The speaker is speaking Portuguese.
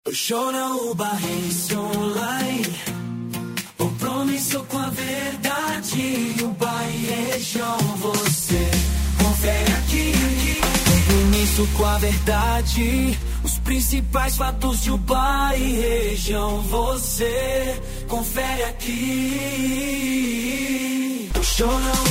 Chora o Barrense Online, compromisso com a verdade. Uba e região, você confere aqui. Compromisso com a verdade, os principais fatos de Uba e região, você confere aqui. Chora